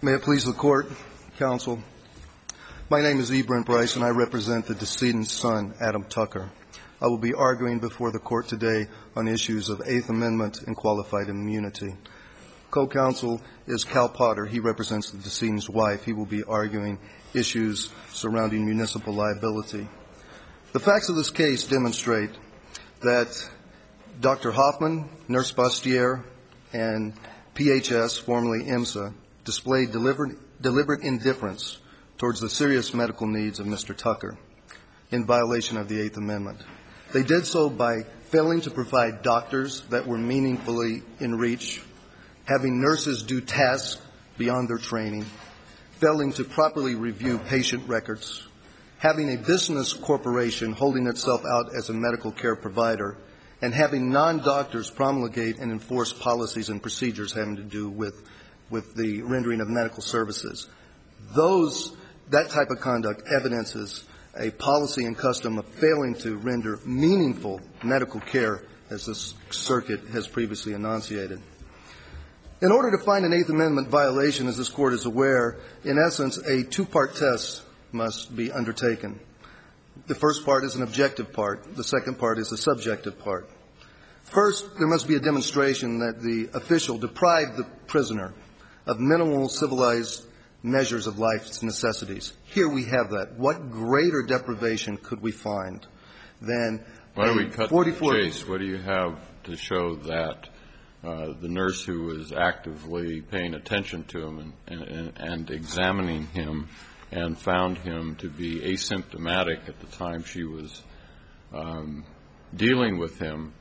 May it please the Court, Counsel. My name is E. Brent Bryce, and I represent the decedent's son, Adam Tucker. I will be arguing before the Court today on issues of Eighth Amendment and qualified immunity. Co-counsel is Cal Potter. He represents the decedent's wife. He will be arguing issues surrounding municipal liability. The facts of this case demonstrate that Dr. Hoffman, Nurse Bastier, and PHS, formerly IMSA, displayed deliberate indifference towards the serious medical needs of Mr. Tucker in violation of the Eighth Amendment. They did so by failing to provide doctors that were meaningfully in reach, having nurses do tasks beyond their training, failing to properly review patient records, having a business corporation holding itself out as a medical care provider, and having non-doctors promulgate and enforce policies and procedures having to do with the rendering of medical services. That type of conduct evidences a policy and custom of failing to render meaningful medical care, as this circuit has previously enunciated. In order to find an Eighth Amendment violation, as this Court is aware, in essence, a two-part test must be undertaken. The first part is an objective part. The second part is a subjective part. First, there must be a demonstration that the official deprived the prisoner of minimal civilized measures of life's necessities. Here we have that. What greater deprivation could we find than Why don't we cut to the chase? What do you have to show that the nurse who was actively paying attention to him and examining him and found him to be asymptomatic at the time she was dealing with him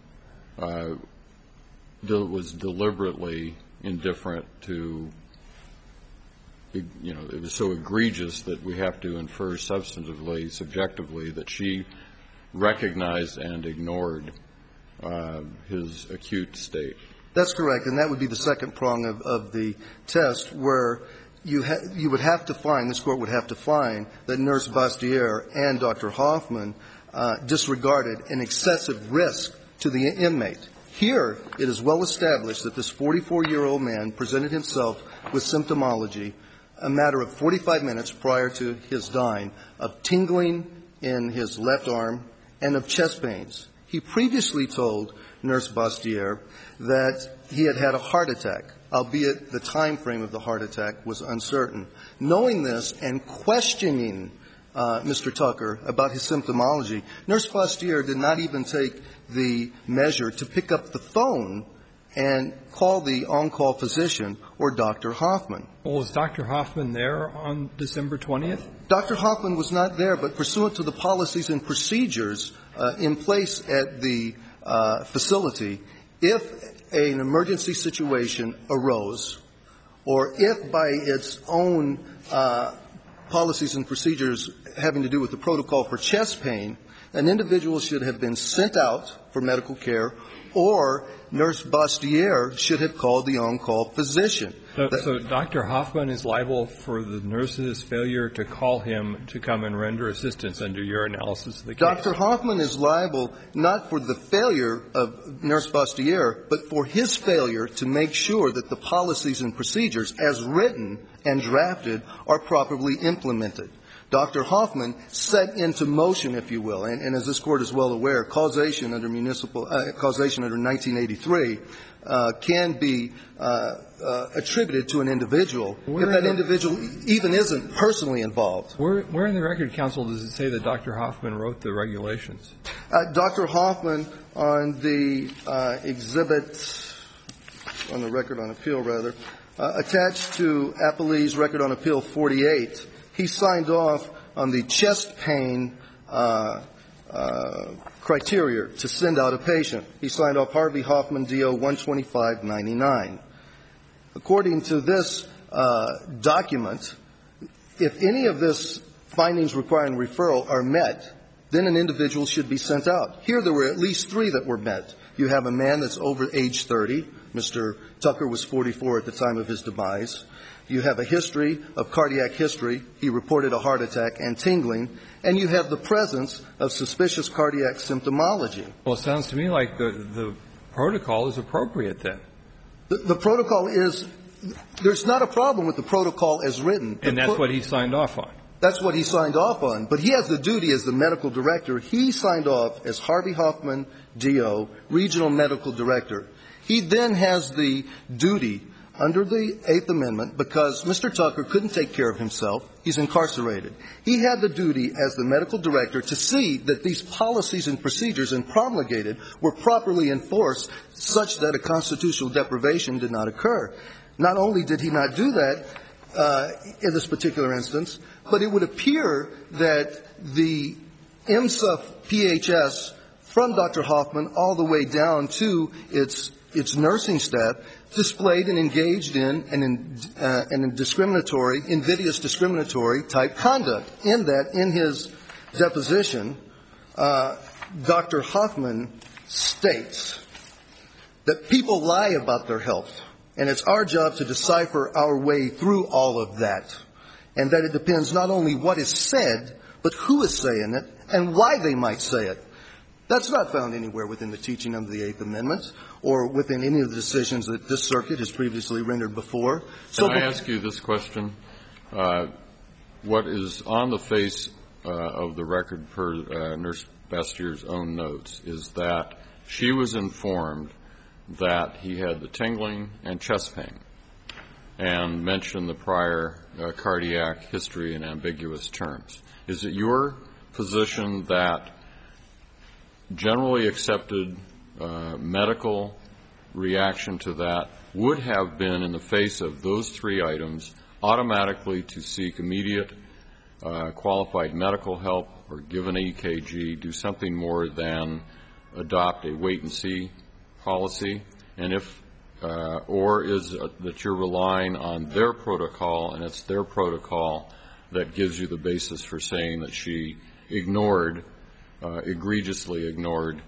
was deliberately indifferent to, it was so egregious that we have to infer substantively, subjectively, that she recognized and ignored his acute state? That's correct, and that would be the second prong of the test, where you would have to find, this Court would have to find, that Nurse Bastier and Dr. Hoffman disregarded an excessive risk to the inmate. Here, it is well established that this 44-year-old man presented himself with symptomology a matter of 45 minutes prior to his dying of tingling in his left arm and of chest pains. He previously told Nurse Bastier that he had had a heart attack, albeit the time frame of the heart attack was uncertain. Knowing this and questioning Mr. Tucker about his symptomology, Nurse Bastier did not even take the measure to pick up the phone and call the on-call physician or Dr. Hoffman. Well, was Dr. Hoffman there on December 20th? Dr. Hoffman was not there, but pursuant to the policies and procedures in place at the facility, if an emergency situation arose, or if by its own policies and procedures having to do with the protocol for chest pain, an individual should have been sent out for medical care, or Nurse Bastier should have called the on-call physician. So Dr. Hoffman is liable for the nurse's failure to call him to come and render assistance under your analysis of the case? Dr. Hoffman is liable not for the failure of Nurse Bastier, but for his failure to make sure that the policies and procedures as written and drafted are properly implemented. Dr. Hoffman set into motion, if you will, and as this Court is well aware, causation under 1983 can be attributed to an individual if that individual even isn't personally involved. Where in the record, counsel, does it say that Dr. Hoffman wrote the regulations? Dr. Hoffman, on the exhibit, on the record on appeal, rather, attached to Appellee's record on appeal 48, he signed off on the chest pain criteria to send out a patient. He signed off Harvey Hoffman, DO 12599. According to this document, if any of this findings requiring referral are met, then an individual should be sent out. Here there were at least three that were met. You have a man that's over age 30. Mr. Tucker was 44 at the time of his demise. You have a history of cardiac history. He reported a heart attack and tingling. And you have the presence of suspicious cardiac symptomology. Well, it sounds to me like the protocol is appropriate then. The protocol is there's not a problem with the protocol as written. And that's what he signed off on. That's what he signed off on. But he has the duty as the medical director. He signed off as Harvey Hoffman, DO, Regional Medical Director. He then has the duty under the Eighth Amendment, because Mr. Tucker couldn't take care of himself, he's incarcerated. He had the duty as the medical director to see that these policies and procedures and promulgated were properly enforced such that a constitutional deprivation did not occur. Not only did he not do that in this particular instance, but it would appear that the IMSA PHS from Dr. Hoffman all the way down to its nursing staff displayed and engaged in an discriminatory, invidious discriminatory type conduct. In that, in his deposition, Dr. Hoffman states that people lie about their health, and it's our job to decipher our way through all of that, and that it depends not only what is said, but who is saying it and why they might say it. That's not found anywhere within the teaching of the Eighth Amendment or within any of the decisions that this circuit has previously rendered before. Can I ask you this question? What is on the face of the record per Nurse Bastier's own notes is that she was informed that he had the tingling and chest pain and mentioned the prior cardiac history in ambiguous terms. Is it your position that generally accepted medical reaction to that would have been, in the face of those three items, automatically to seek immediate qualified medical help or give an EKG, do something more than adopt a wait-and-see policy? And if or is that you're relying on their protocol, and it's their protocol that gives you the basis for saying that she ignored, egregiously ignored,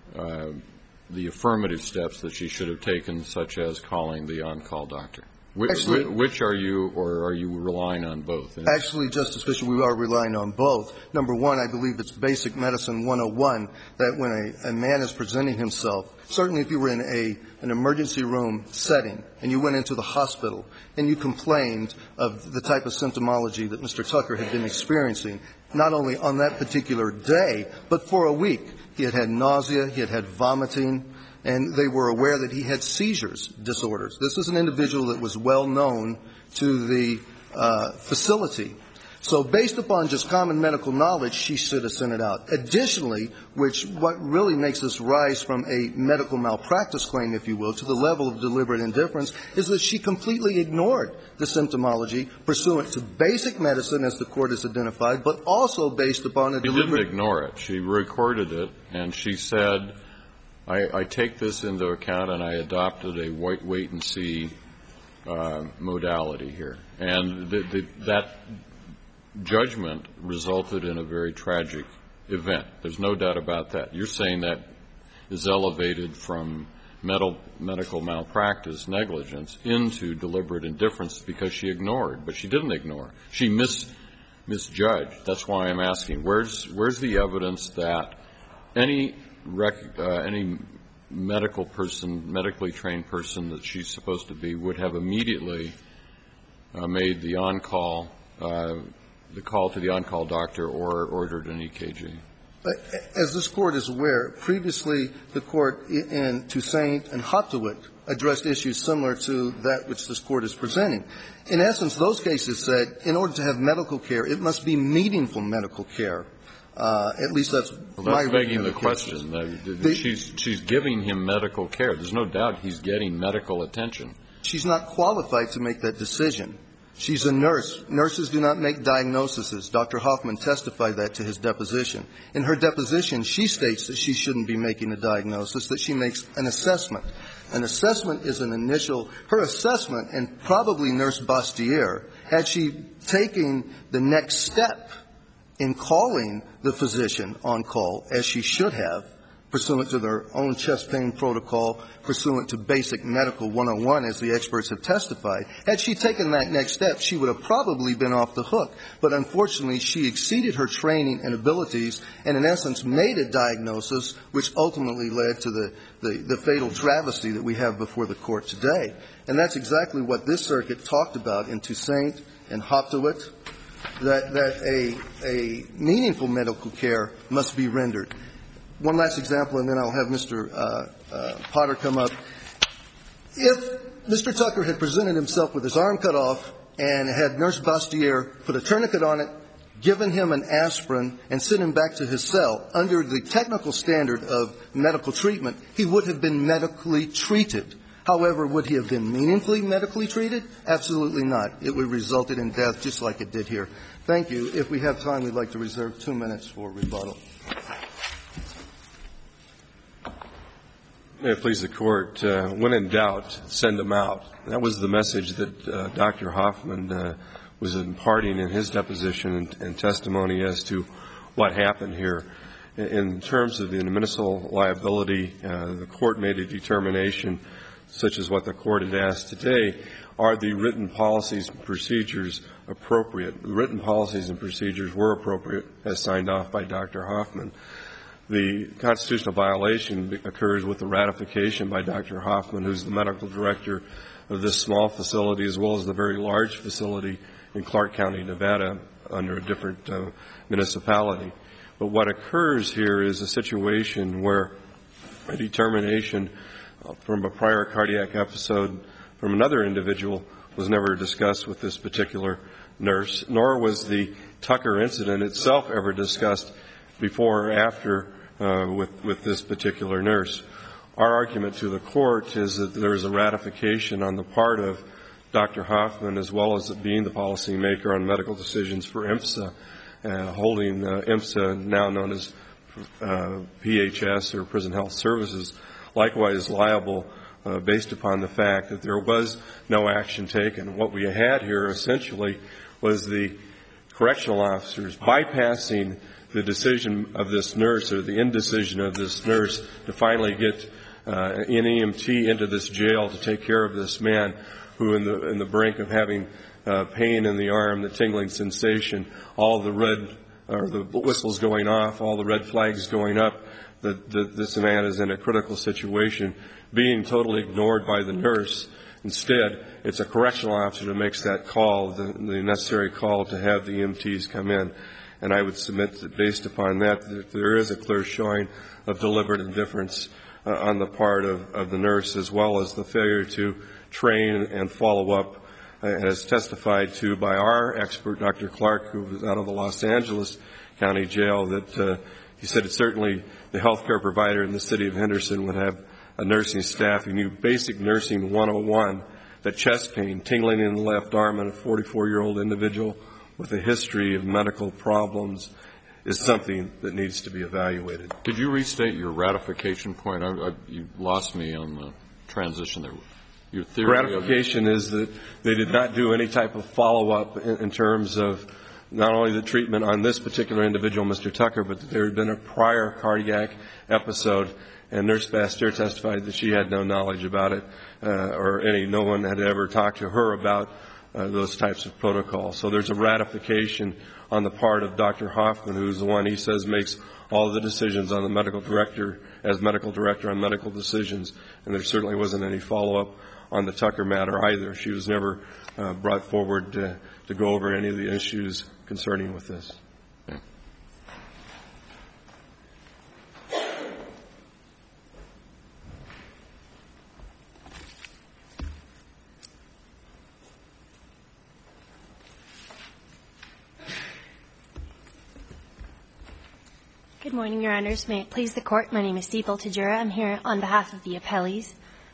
the affirmative steps that she should have taken, such as calling the on-call doctor? Which are you, or are you relying on both? Actually, Justice Fischer, we are relying on both. Number one, I believe it's Basic Medicine 101 that when a man is presenting himself, certainly if you were in an emergency room setting and you went into the hospital and you complained of the type of symptomology that Mr. Tucker had been experiencing, not only on that particular day, but for a week. He had had nausea, he had had vomiting, and they were aware that he had seizures disorders. This is an individual that was well known to the facility. So based upon just common medical knowledge, she should have sent it out. Additionally, what really makes this rise from a medical malpractice claim, if you will, to the level of deliberate indifference, is that she completely ignored the symptomology pursuant to basic medicine, as the Court has identified, but also based upon a deliberate... She didn't ignore it. She recorded it, and she said, I take this into account, and I adopted a wait-and-see modality here. And that judgment resulted in a very tragic event. There's no doubt about that. You're saying that is elevated from medical malpractice, negligence, into deliberate indifference because she ignored. But she didn't ignore. She misjudged. That's why I'm asking, where's the evidence that any medical person, medically trained person that she's supposed to be would have immediately made the on-call, the call to the on-call doctor or ordered an EKG? As this Court is aware, previously the Court in Toussaint and Hoptewitt addressed issues similar to that which this Court is presenting. In essence, those cases said in order to have medical care, it must be meaningful medical care. At least that's my reading of the question. She's giving him medical care. There's no doubt he's getting medical attention. She's not qualified to make that decision. She's a nurse. Nurses do not make diagnoses. Dr. Hoffman testified that to his deposition. In her deposition, she states that she shouldn't be making a diagnosis, that she makes an assessment. An assessment is an initial – her assessment, and probably Nurse Bastier, had she taken the next step in calling the physician on call, as she should have, pursuant to their own chest pain protocol, pursuant to basic medical 101, as the experts have testified. Had she taken that next step, she would have probably been off the hook. But unfortunately, she exceeded her training and abilities and, in essence, made a diagnosis which ultimately led to the fatal travesty that we have before the court today. And that's exactly what this circuit talked about in Toussaint and Hoptowit, that a meaningful medical care must be rendered. One last example, and then I'll have Mr. Potter come up. If Mr. Tucker had presented himself with his arm cut off and had Nurse Bastier put a tourniquet on it, given him an aspirin, and sent him back to his cell, under the technical standard of medical treatment, he would have been medically treated. However, would he have been meaningfully medically treated? Absolutely not. It would have resulted in death just like it did here. Thank you. If we have time, we'd like to reserve 2 minutes for rebuttal. May it please the Court, when in doubt, send them out. That was the message that Dr. Hoffman was imparting in his deposition and testimony as to what happened here. In terms of the municipal liability, the Court made a determination, such as what the Court had asked today, are the written policies and procedures appropriate? The written policies and procedures were appropriate, as signed off by Dr. Hoffman. The constitutional violation occurs with the ratification by Dr. Hoffman, who's the medical director of this small facility, as well as the very large facility in Clark County, Nevada, under a different municipality. But what occurs here is a situation where a determination from a prior cardiac episode from another individual was never discussed with this particular nurse, nor was the Tucker incident itself ever discussed before or after with this particular nurse. Our argument to the Court is that there is a ratification on the part of Dr. Hoffman, as well as being the policymaker on medical decisions for IMSA, holding IMSA, now known as PHS, or Prison Health Services, likewise liable based upon the fact that there was no action taken. What we had here essentially was the correctional officers bypassing the decision of this nurse, or the indecision of this nurse, to finally get an EMT into this jail to take care of this man who, in the brink of having pain in the arm, the tingling sensation, all the red, or the whistles going off, all the red flags going up, that this man is in a critical situation, being totally ignored by the nurse. Instead, it's a correctional officer that makes that call, the necessary call to have the EMTs come in. And I would submit that based upon that there is a clear showing of deliberate indifference on the part of the nurse, as well as the failure to train and follow up, as testified to by our expert, Dr. Clark, who was out of the Los Angeles County Jail, that he said it's certainly the healthcare provider in the city of Henderson would have a nursing staff who knew basic nursing 101, that chest pain, tingling in the left arm in a 44-year-old individual with a history of medical problems is something that needs to be evaluated. Could you restate your ratification point? You lost me on the transition there. Your theory ratification is that they did not do any type of follow-up in terms of not only the treatment on this particular individual, Mr. Tucker, but that there had been a prior cardiac episode, and Nurse Bastier testified that she had no knowledge about it, or no one had ever talked to her about those types of protocols. So there's a ratification on the part of Dr. Hoffman, who's the one he says makes all the decisions on the medical director, as medical director on medical decisions, and there certainly wasn't any follow-up on the Tucker matter either. She was never brought forward to go over any of the issues concerning with this. Good morning, Your Honors. May it please the Court, my name is Deepal Tajura. I'm here on behalf of the appellees.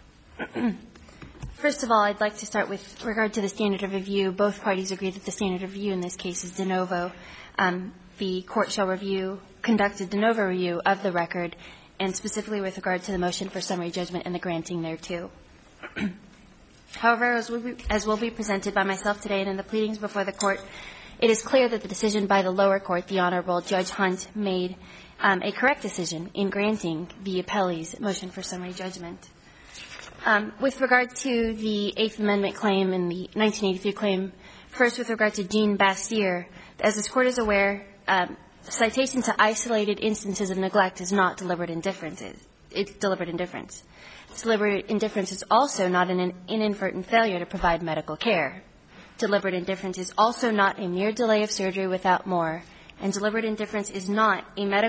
First of all, I'd like to start with regard to the standard of review. Both parties agree that the standard of review in this case is de novo. The Court shall conduct a de novo review of the record, and specifically with regard to the motion for summary judgment and the granting thereto. However, as will be presented by myself today and in the pleadings before the Court, it is clear that the decision by the lower court, the Honorable Judge Hunt, made a correct decision in granting the appellee's motion for summary judgment. With regard to the Eighth Amendment claim and the 1983 claim, first with regard to Jean Bastier, as this Court is aware, citation to isolated instances of neglect is not deliberate indifference. It's deliberate indifference. Deliberate indifference is also not an inadvertent failure to provide medical care. Deliberate indifference is also not a mere delay of surgery without more, and deliberate indifference is not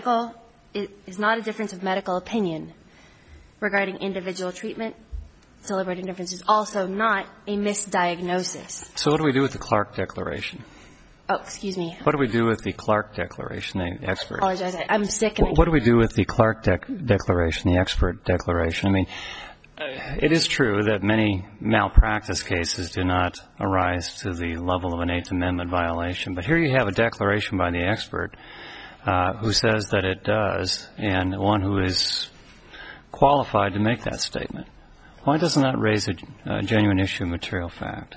a difference of medical opinion regarding individual treatment. Deliberate indifference is also not a misdiagnosis. So what do we do with the Clark Declaration? Oh, excuse me. What do we do with the Clark Declaration, the expert? I apologize. I'm sick. And what do we do with the Clark Declaration, the expert declaration? I mean, it is true that many malpractice cases do not arise to the level of an Eighth Amendment violation. But here you have a declaration by the expert who says that it does, and one who is qualified to make that statement. Why doesn't that raise a genuine issue of material fact?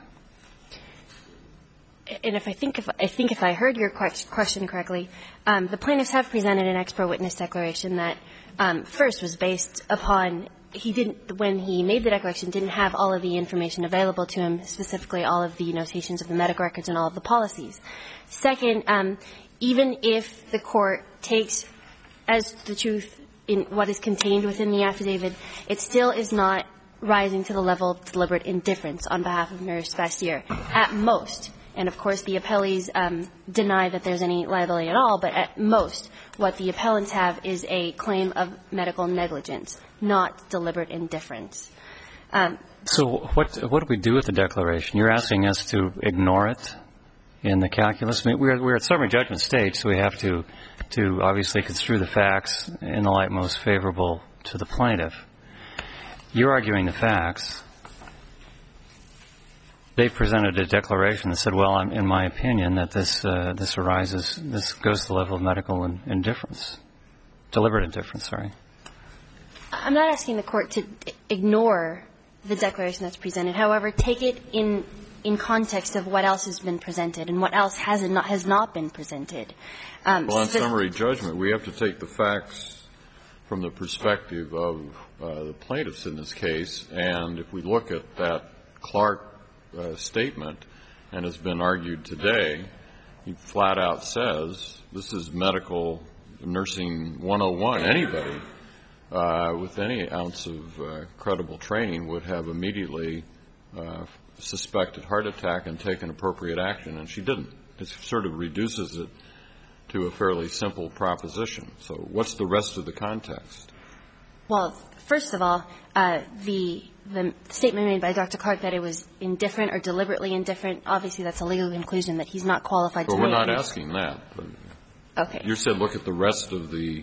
And if I heard your question correctly, the plaintiffs have presented an expert witness declaration that first was based upon when he made the declaration, didn't have all of the information available to him, specifically all of the notations of the medical records and all of the policies. Second, even if the court takes as the truth in what is contained within the affidavit, it still is not rising to the level of deliberate indifference on behalf of Nurse Bastier. At most, and of course the appellees deny that there's any liability at all, but at most what the appellants have is a claim of medical negligence, not deliberate indifference. So what do we do with the declaration? You're asking us to ignore it in the calculus? I mean, we're at summary judgment stage, so we have to obviously construe the facts in the light most favorable to the plaintiff. You're arguing the facts. They presented a declaration that said, well, in my opinion, that this goes to the level of medical indifference. Deliberate indifference, sorry. I'm not asking the court to ignore the declaration that's presented. However, take it in context of what else has been presented and what else has not been presented. Well, on summary judgment, we have to take the facts from the perspective of the plaintiffs in this case. And if we look at that Clark statement, and has been argued today, he flat out says this is medical nursing 101. Anybody with any ounce of credible training would have immediately suspected heart attack and taken appropriate action, and she didn't. It sort of reduces it to a fairly simple proposition. So what's the rest of the context? Well, first of all, the statement made by Dr. Clark that it was indifferent or deliberately indifferent, obviously that's a legal conclusion that he's not qualified to make. Well, we're not asking that. Okay. You said look at the rest of the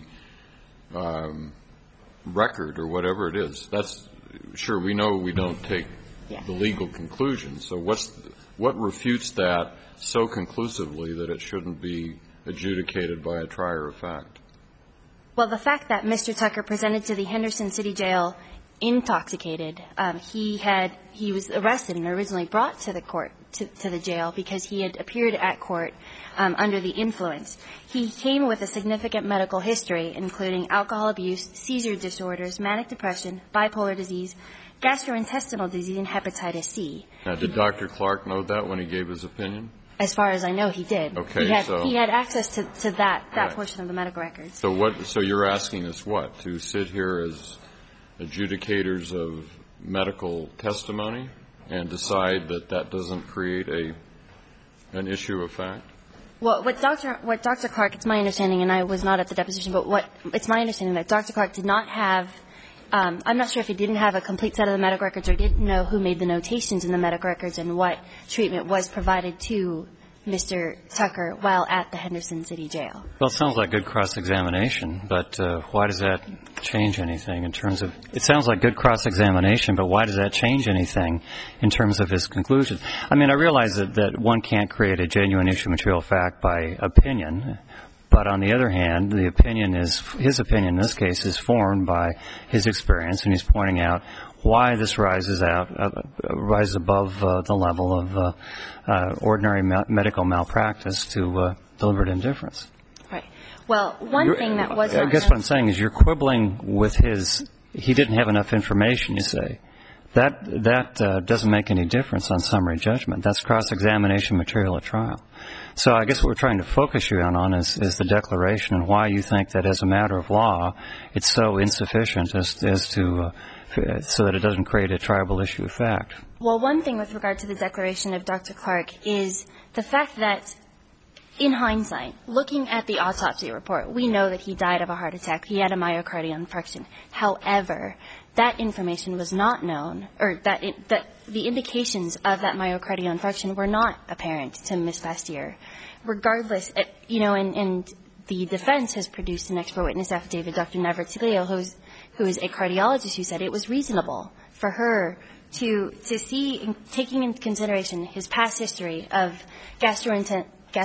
record or whatever it is. That's sure, we know we don't take the legal conclusion. So what refutes that so conclusively that it shouldn't be adjudicated by a trier of fact? Well, the fact that Mr. Tucker presented to the Henderson City Jail intoxicated, he was arrested and originally brought to the court, to the jail, because he had appeared at court under the influence. He came with a significant medical history, including alcohol abuse, seizure disorders, manic depression, bipolar disease, gastrointestinal disease, and hepatitis C. Now, did Dr. Clark know that when he gave his opinion? As far as I know, he did. Okay, he had access to that portion of the medical records. So you're asking us what? To sit here as adjudicators of medical testimony and decide that that doesn't create an issue of fact? Well, what Dr. Clark, it's my understanding, and I was not at the deposition, but it's my understanding that Dr. Clark did not have, I'm not sure if he didn't have a complete set of the medical records or didn't know who made the notations in the medical records and what treatment was provided to Mr. Tucker while at the Henderson City Jail. Well, it sounds like good cross-examination, but why does that change anything in terms of, it sounds like good cross-examination, but why does that change anything in terms of his conclusion? I mean, I realize that one can't create a genuine issue of material fact by opinion, but on the other hand, his opinion in this case is formed by his experience, and he's pointing out why this rises above the level of ordinary medical malpractice to deliberate indifference. Right. Well, one thing that was not I guess what I'm saying is you're quibbling with he didn't have enough information, you say. That doesn't make any difference on summary judgment. That's cross-examination material at trial. So I guess what we're trying to focus you on is the declaration and why you think that as a matter of law it's so insufficient as to so that it doesn't create a triable issue of fact. Well, one thing with regard to the declaration of Dr. Clark is the fact that in hindsight, looking at the autopsy report, we know that he died of a heart attack. He had a myocardial infarction. However, that information was not known, or that the indications of that myocardial infarction were not apparent to Ms. Bastier. Regardless, and the defense has produced an expert witness affidavit, Dr. Navarrete-Leo, who is a cardiologist, who said it was reasonable for her to see, taking into consideration his past history of gastroenteritis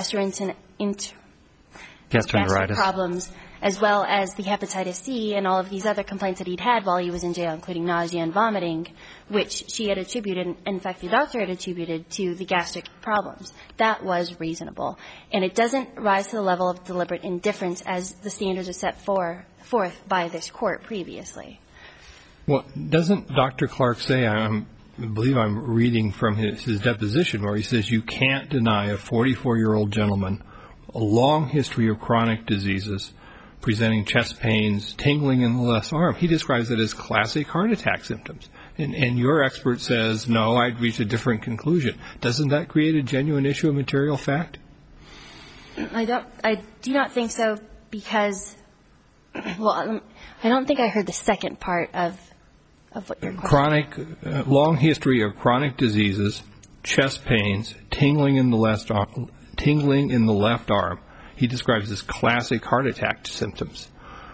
problems, as well as the hepatitis C and all of these other complaints that he'd had while he was in jail, including nausea and vomiting, which she had attributed, in fact, the doctor had attributed to the gastric problems. That was reasonable. And it doesn't rise to the level of deliberate indifference as the standards are set forth by this court previously. Well, doesn't Dr. Clark say, I believe I'm reading from his deposition, where he says you can't deny a 44-year-old gentleman a long history of chronic diseases, presenting chest pains, tingling in the left arm. He describes it as classic heart attack symptoms. And your expert says, no, I'd reach a different conclusion. Doesn't that create a genuine issue of material fact? I do not think so, because, well, I don't think I heard the second part of what your question. Long history of chronic diseases, chest pains, tingling in the left arm. He describes as classic heart attack symptoms.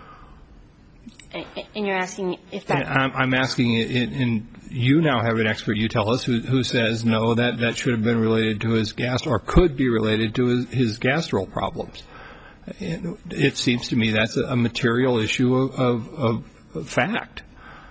And you're asking if that... I'm asking, and you now have an expert, you tell us, who says, no, that should have been related to his or could be related to his gastral problems. It seems to me that's a material issue of fact.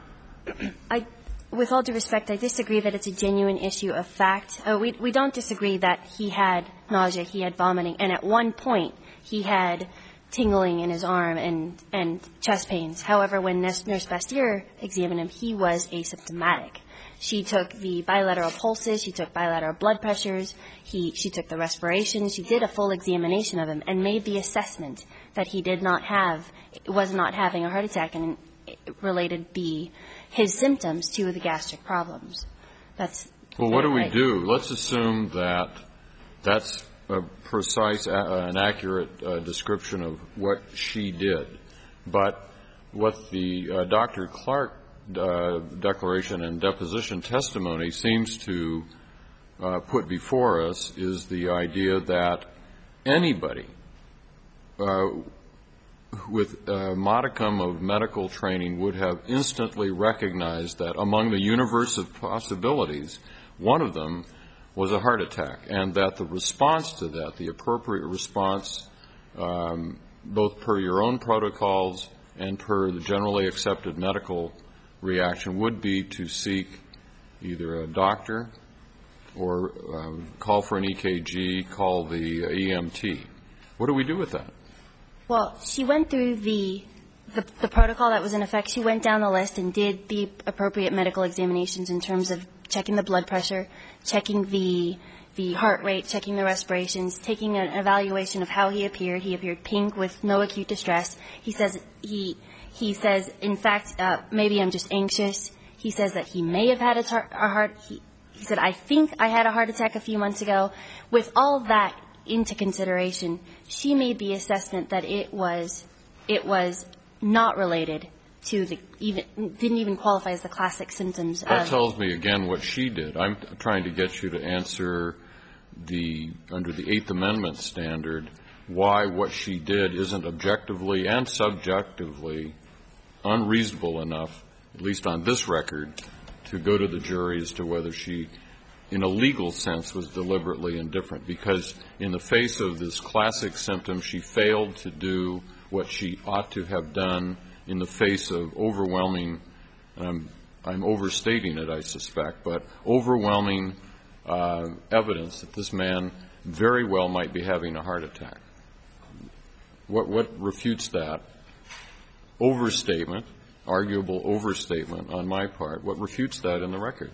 With all due respect, I disagree that it's a genuine issue of fact. We don't disagree that he had nausea, he had vomiting, and at one point he had tingling in his arm and chest pains. However, when Nurse Bastier examined him, he was asymptomatic. She took the bilateral pulses, she took bilateral blood pressures, she took the respiration, she did a full examination of him and made the assessment that he was not having a heart attack, and related his symptoms to the gastric problems. Well, what do we do? Let's assume that that's a precise and accurate description of what she did. But what the Dr. Clark declaration and deposition testimony seems to put before us is the idea that anybody with a modicum of medical training would have instantly recognized that among the universe of possibilities, one of them was a heart attack, and that the response to that, the appropriate response, both per your own protocols and per the generally accepted medical reaction, would be to seek either a doctor or call for an EKG, call the EMT. What do we do with that? Well, she went through the protocol that was in effect. She went down the list and did the appropriate medical examinations in terms of checking the blood pressure, checking the heart rate, checking the respirations, taking an evaluation of how he appeared. He appeared pink with no acute distress. He says, in fact, maybe I'm just anxious. He says that he may have had a heart. He said, I think I had a heart attack a few months ago. With all that into consideration, she made the assessment that it was not related to didn't even qualify as the classic symptoms. That tells me again what she did. I'm trying to get you to answer under the Eighth Amendment standard why what she did isn't objectively and subjectively unreasonable enough, at least on this record, to go to the jury as to whether she, in a legal sense, was deliberately indifferent. Because in the face of this classic symptom, she failed to do what she ought to have done in the face of overwhelming, and I'm I'm overstating it, I suspect, but overwhelming evidence that this man very well might be having a heart attack. What refutes that overstatement, arguable overstatement on my part? What refutes that in the record?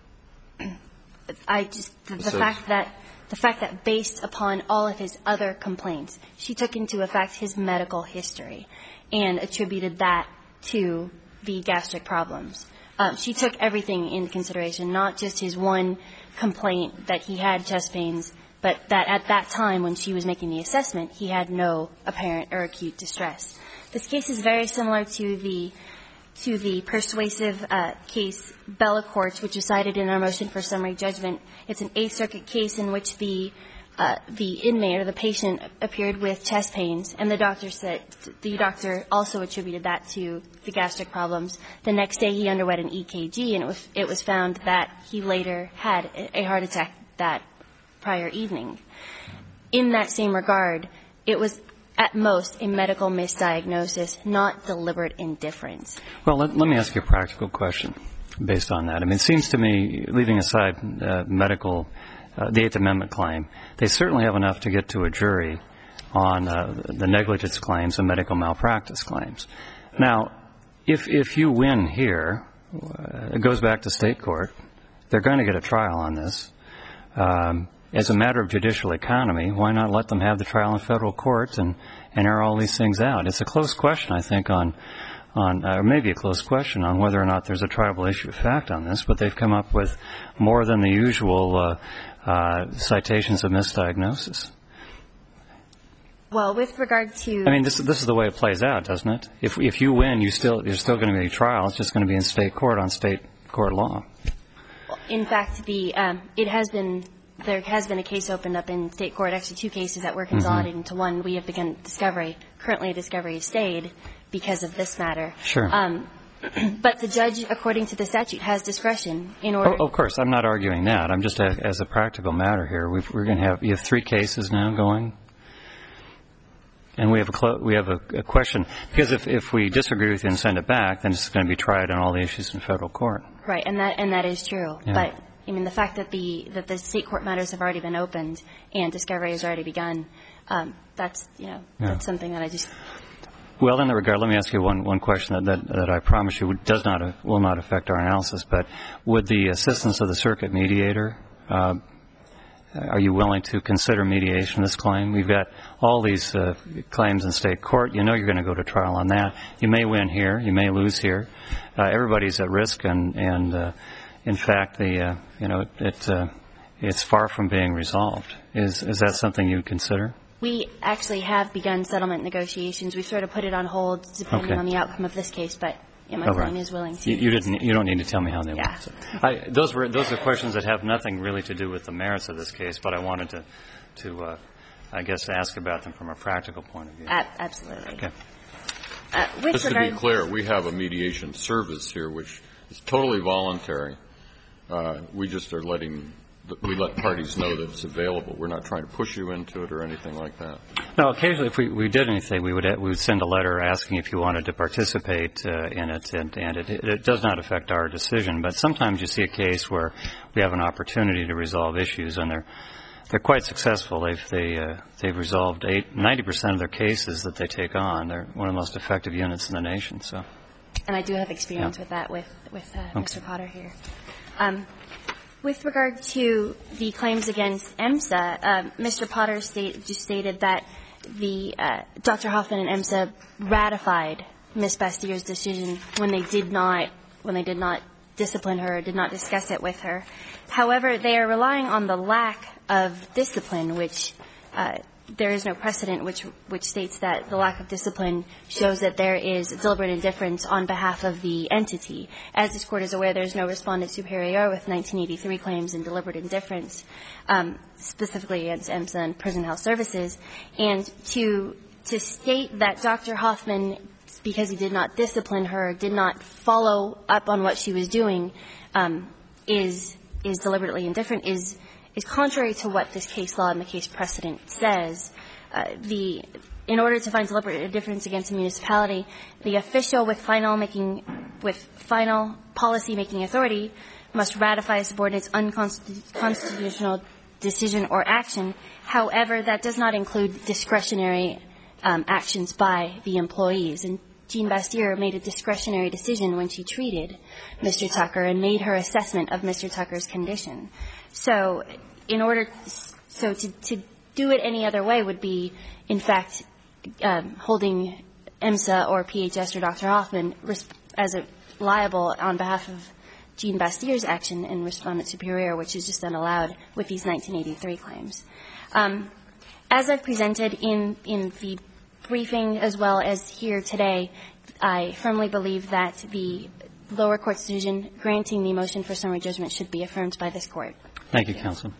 The fact that based upon all of his other complaints, she took into effect his medical history and attributed that to the gastric problems. She took everything into consideration, not just his one complaint that he had chest pains, but that at that time when she was making the assessment, he had no apparent or acute distress. This case is very similar to the persuasive case Bellacourt, which was cited in our motion for summary judgment. It's an Eighth Circuit case in which the inmate or the patient appeared with chest pains, and the doctor also attributed that to the gastric problems. The next day he underwent an EKG, and it was found that he later had a heart attack that prior evening. In that same regard, it was at most a medical misdiagnosis, not deliberate indifference. Well, let me ask you a practical question based on that. I mean, it seems to me, leaving aside the Eighth Amendment claim, they certainly have enough to get to a jury on the negligence claims and medical malpractice claims. Now, if you win here, it goes back to state court. They're going to get a trial on this. As a matter of judicial economy, why not let them have the trial in federal court and air all these things out? It's a close question, I think, or maybe a close question on whether or not there's a triable issue of fact on this, but they've come up with more than the usual citations of misdiagnosis. Well, with regard to... I mean, this is the way it plays out, doesn't it? If you win, you're still going to be a trial. It's just going to be in state court on state court law. In fact, there has been a case opened up in state court, actually two cases that were consolidated into one. We have begun discovery. Currently, discovery stayed because of this matter. Sure. But the judge, according to the statute, has discretion in order... Oh, of course. I'm not arguing that. I'm just, as a practical matter here, you have three cases now going? And we have a question, because if we disagree with you and send it back, then it's going to be tried on all the issues in federal court. Right, and that is true. Yeah. But I mean, the fact that the state court matters have already been opened and discovery has already begun, that's something that I just... Well, in that regard, let me ask you one question that I promise you will not affect our analysis. But would the assistance of the circuit mediator, are you willing to consider mediation of this claim? We've got all these claims in state court. You know you're going to go to trial on that. You may win here. You may lose here. Everybody's at risk, and in fact, it's far from being resolved. Is that something you'd consider? We actually have begun settlement negotiations. We've sort of put it on hold depending on the outcome of this case, but my client is willing to. You don't need to tell me how they went. Yeah. Those are questions that have nothing really to do with the merits of this case, but I wanted to I guess, ask about them from a practical point of view. Absolutely. Okay. Just to be clear, we have a mediation service here, which is totally voluntary. We just are we let parties know that it's available. We're not trying to push you into it or anything like that. No, occasionally if we did anything, we would send a letter asking if you wanted to participate in it, and it does not affect our decision. But sometimes you see a case where we have an opportunity to resolve issues, and they're quite successful. They've resolved 90% of their cases that they take on. They're one of the most effective units in the nation. So. And I do have experience with that with Mr. Potter here. With regard to the claims against EMSA, Mr. Potter just stated that Dr. Hoffman and EMSA ratified Ms. Bastier's decision when they did not discipline her, did not discuss it with her. However, they are relying on the lack of discipline, which there is no precedent which states that the lack of discipline shows that there is deliberate indifference on behalf of the entity. As this Court is aware, there is no respondent superior with 1983 claims in deliberate indifference, specifically against EMSA and Prison Health Services. And to state that Dr. Hoffman, because he did not discipline her, did not follow up on what she was doing, is deliberately indifferent is contrary to what this case law and the case precedent says. In order to find deliberate indifference against a municipality, the official with final with final policy-making authority, must ratify a subordinate's unconstitutional decision or action. However, that does not include discretionary actions by the employees. And Jean Bastier made a discretionary decision when she treated Mr. Tucker and made her assessment of Mr. Tucker's condition. So to do it any other way would be, in fact, holding EMSA or PHS or Dr. Hoffman as liable on behalf of Jean Bastier's action in Respondent Superior, which is just unallowed with these 1983 claims. As I've presented in the briefing as well as here today, I firmly believe that the lower court's decision granting the motion for summary judgment should be affirmed by this Court. Thank you, counsel.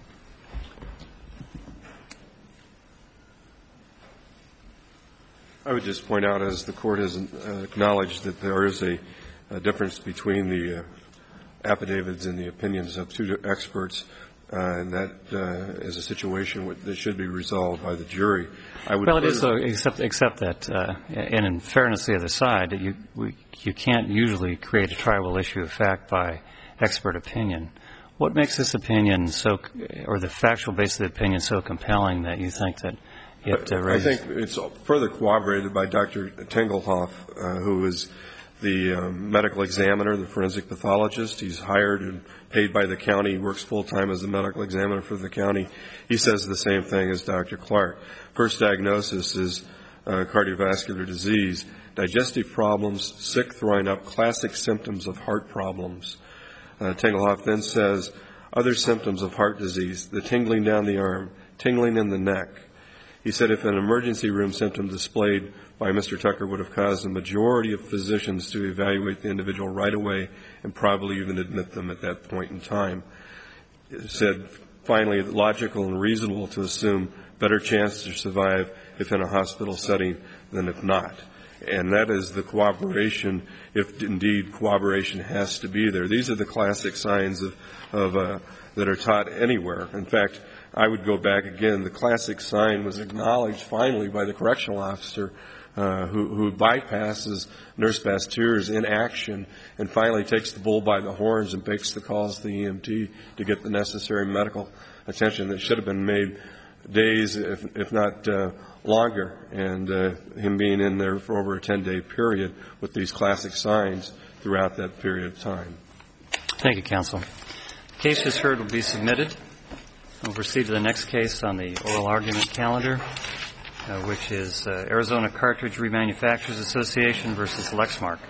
I would just point out, as the Court has acknowledged, that there is a difference between the affidavits and the opinions of two experts, and that is a situation that should be resolved by the jury. Well, it is, though, except that, and in fairness to the other side, you can't usually create a tribal issue of fact by expert opinion. What makes this opinion or the factual basis of the opinion so compelling that you think that it raises? I think it's further corroborated by Dr. Tengelhoff, who is the medical examiner, the forensic pathologist. He's hired and paid by the county. He works full-time as a medical examiner for the county. He says the same thing as Dr. Clark. First diagnosis is cardiovascular disease, digestive problems, sick throwing up, classic symptoms of heart problems. Tengelhoff then says other symptoms of heart disease, the tingling down the arm, tingling in the neck. He said if an emergency room symptom displayed by Mr. Tucker would have caused the majority of physicians to evaluate the individual right away and probably even admit them at that point in time. He said, finally, logical and reasonable to assume better chance to survive if in a hospital setting than if not. And that is the corroboration, if indeed corroboration has to be there. These are the classic signs that are taught anywhere. In fact, I would go back again. The classic sign was acknowledged finally by the correctional officer who bypasses Nurse Bastier's inaction and finally takes the bull by the horns and makes the calls to the EMT to get the necessary medical attention that should have been made days, if not longer, and him being in there for over a 10-day period with these classic signs throughout that period of time. Thank you, counsel. The case just heard will be submitted. We'll proceed to the next case on the oral argument calendar, which is Arizona Cartridge Remanufacturers Association versus Lexmark.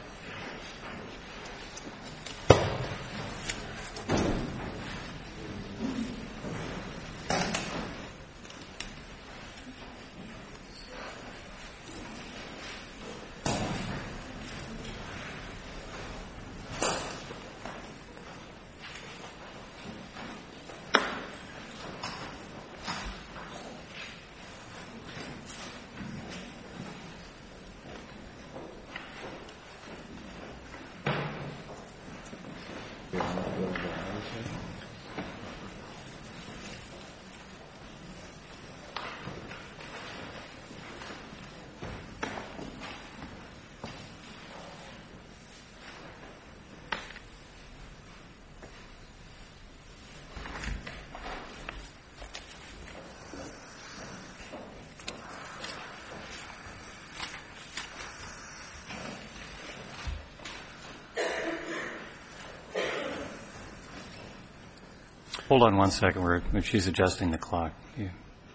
Hold on one second. She's adjusting the clock. You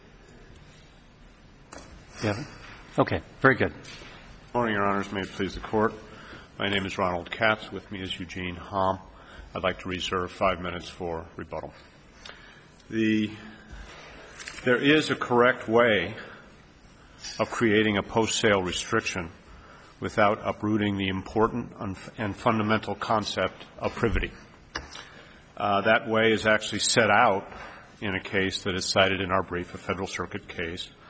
have it? Okay. Very good. Good morning, Your Honors. May it please the Court. My name is Ronald Katz. With me is Eugene Hom. I'd like to reserve 5 minutes for rebuttal. There is a correct way of creating a post-sale restriction without uprooting the important and fundamental concept of privity. That way is actually set out in a case that is cited in our brief, a Federal Circuit case,